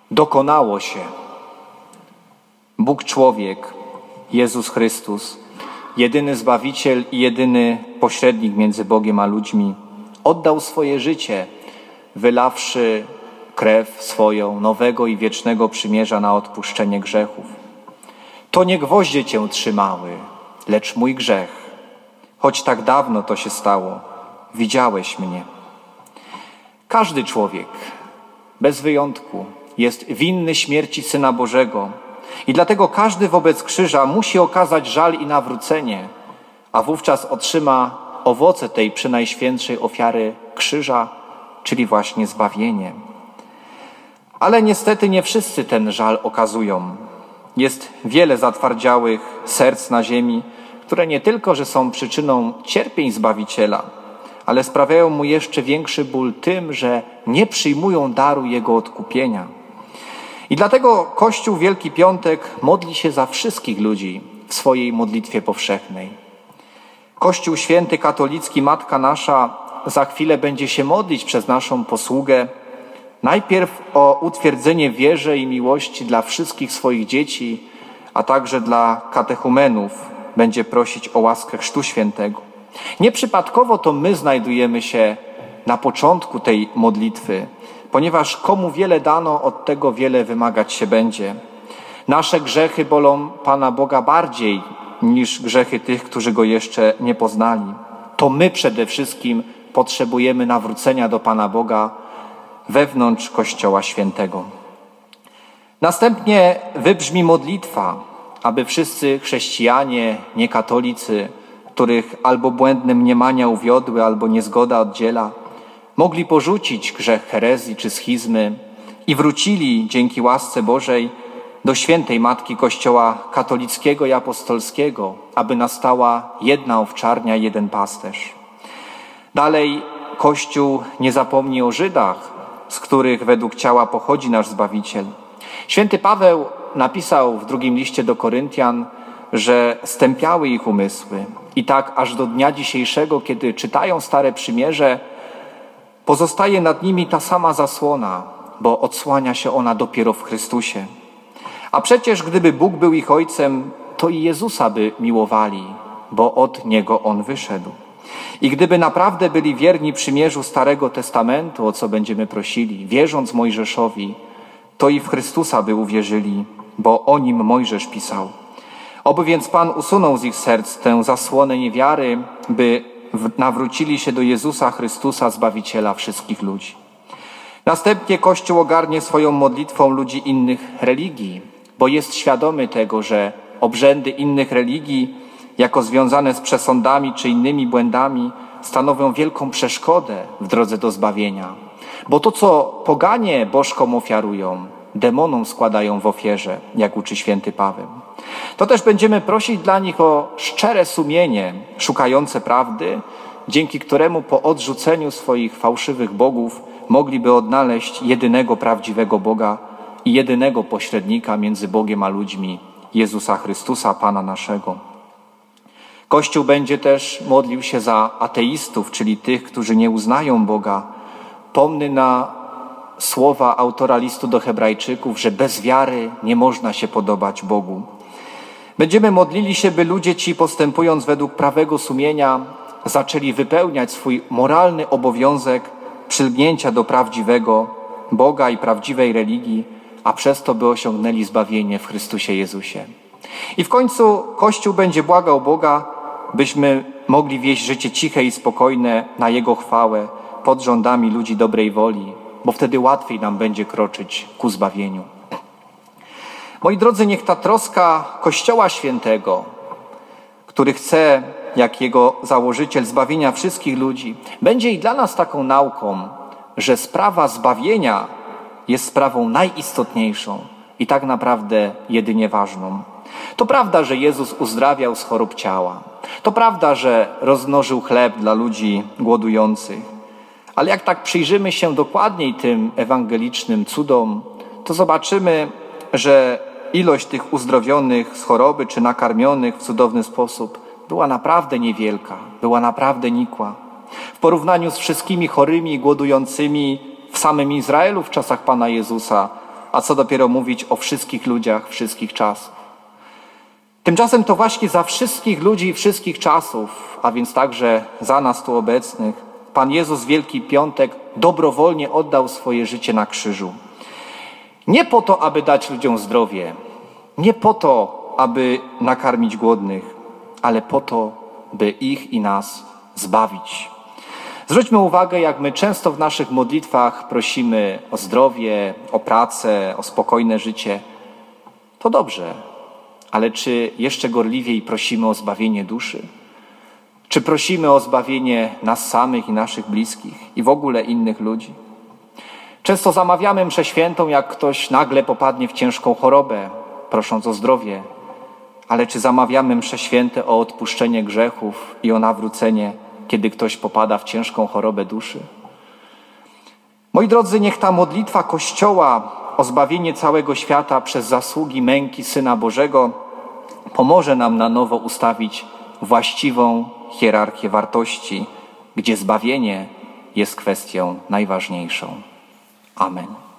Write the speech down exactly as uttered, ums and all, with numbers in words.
Dokonało się. Bóg człowiek, Jezus Chrystus, jedyny Zbawiciel i jedyny pośrednik między Bogiem a ludźmi, oddał swoje życie, wylawszy krew swoją nowego i wiecznego przymierza na odpuszczenie grzechów. To nie gwoździe cię trzymały, lecz mój grzech. Choć tak dawno to się stało, widziałeś mnie. Każdy człowiek, bez wyjątku, jest winny śmierci Syna Bożego i dlatego każdy wobec krzyża musi okazać żal i nawrócenie, a wówczas otrzyma owoce tej przynajświętszej ofiary krzyża, czyli właśnie zbawienie. Ale niestety nie wszyscy ten żal okazują. Jest wiele zatwardziałych serc na ziemi, które nie tylko, że są przyczyną cierpień Zbawiciela, ale sprawiają mu jeszcze większy ból tym, że nie przyjmują daru Jego odkupienia. I dlatego Kościół Wielki Piątek modli się za wszystkich ludzi w swojej modlitwie powszechnej. Kościół Święty Katolicki, Matka Nasza, za chwilę będzie się modlić przez naszą posługę najpierw o utwierdzenie w wierze i miłości dla wszystkich swoich dzieci, a także dla katechumenów będzie prosić o łaskę Chrztu Świętego. Nieprzypadkowo to my znajdujemy się na początku tej modlitwy, ponieważ komu wiele dano, od tego wiele wymagać się będzie. Nasze grzechy bolą Pana Boga bardziej niż grzechy tych, którzy Go jeszcze nie poznali. To my przede wszystkim potrzebujemy nawrócenia do Pana Boga wewnątrz Kościoła Świętego. Następnie wybrzmi modlitwa, aby wszyscy chrześcijanie, niekatolicy, których albo błędne mniemania uwiodły, albo niezgoda oddziela, mogli porzucić grzech herezji czy schizmy i wrócili dzięki łasce Bożej do świętej Matki Kościoła katolickiego i apostolskiego, aby nastała jedna owczarnia, jeden pasterz. Dalej Kościół nie zapomni o Żydach, z których według ciała pochodzi nasz Zbawiciel. Święty Paweł napisał w drugim liście do Koryntian, że stępiały ich umysły. I tak aż do dnia dzisiejszego, kiedy czytają Stare Przymierze, pozostaje nad nimi ta sama zasłona, bo odsłania się ona dopiero w Chrystusie. A przecież gdyby Bóg był ich Ojcem, to i Jezusa by miłowali, bo od Niego On wyszedł. I gdyby naprawdę byli wierni przymierzu Starego Testamentu, o co będziemy prosili, wierząc Mojżeszowi, to i w Chrystusa by uwierzyli, bo o Nim Mojżesz pisał. Oby więc Pan usunął z ich serc tę zasłonę niewiary, by nawrócili się do Jezusa Chrystusa, Zbawiciela wszystkich ludzi. Następnie Kościół ogarnie swoją modlitwą ludzi innych religii, bo jest świadomy tego, że obrzędy innych religii, jako związane z przesądami czy innymi błędami, stanowią wielką przeszkodę w drodze do zbawienia. Bo to, co poganie bożkom ofiarują, demonom składają w ofierze, jak uczy święty Paweł. To też będziemy prosić dla nich o szczere sumienie, szukające prawdy, dzięki któremu po odrzuceniu swoich fałszywych bogów mogliby odnaleźć jedynego prawdziwego Boga i jedynego pośrednika między Bogiem a ludźmi, Jezusa Chrystusa, Pana naszego. Kościół będzie też modlił się za ateistów, czyli tych, którzy nie uznają Boga. Pomny na słowa autora listu do Hebrajczyków, że bez wiary nie można się podobać Bogu. Będziemy modlili się, by ludzie ci, postępując według prawego sumienia, zaczęli wypełniać swój moralny obowiązek przylgnięcia do prawdziwego Boga i prawdziwej religii, a przez to by osiągnęli zbawienie w Chrystusie Jezusie. I w końcu Kościół będzie błagał Boga, byśmy mogli wieść życie ciche i spokojne na Jego chwałę, pod rządami ludzi dobrej woli, bo wtedy łatwiej nam będzie kroczyć ku zbawieniu. Moi drodzy, niech ta troska Kościoła Świętego, który chce, jak jego założyciel, zbawienia wszystkich ludzi, będzie i dla nas taką nauką, że sprawa zbawienia jest sprawą najistotniejszą i tak naprawdę jedynie ważną. To prawda, że Jezus uzdrawiał z chorób ciała. To prawda, że rozmnożył chleb dla ludzi głodujących. Ale jak tak przyjrzymy się dokładniej tym ewangelicznym cudom, to zobaczymy, że ilość tych uzdrowionych z choroby czy nakarmionych w cudowny sposób była naprawdę niewielka, była naprawdę nikła. W porównaniu z wszystkimi chorymi i głodującymi w samym Izraelu w czasach Pana Jezusa a co dopiero mówić o wszystkich ludziach wszystkich czasów. Tymczasem to właśnie za wszystkich ludzi wszystkich czasów, a więc także za nas tu obecnych, Pan Jezus w Wielki Piątek dobrowolnie oddał swoje życie na krzyżu. Nie po to, aby dać ludziom zdrowie, nie po to, aby nakarmić głodnych, ale po to, by ich i nas zbawić. Zwróćmy uwagę, jak my często w naszych modlitwach prosimy o zdrowie, o pracę, o spokojne życie. To dobrze, ale czy jeszcze gorliwiej prosimy o zbawienie duszy? Czy prosimy o zbawienie nas samych i naszych bliskich i w ogóle innych ludzi? Często zamawiamy mszę świętą, jak ktoś nagle popadnie w ciężką chorobę, prosząc o zdrowie. Ale czy zamawiamy msze święte o odpuszczenie grzechów i o nawrócenie, kiedy ktoś popada w ciężką chorobę duszy? Moi drodzy, niech ta modlitwa Kościoła o zbawienie całego świata przez zasługi męki Syna Bożego pomoże nam na nowo ustawić właściwą hierarchię wartości, gdzie zbawienie jest kwestią najważniejszą. Amen.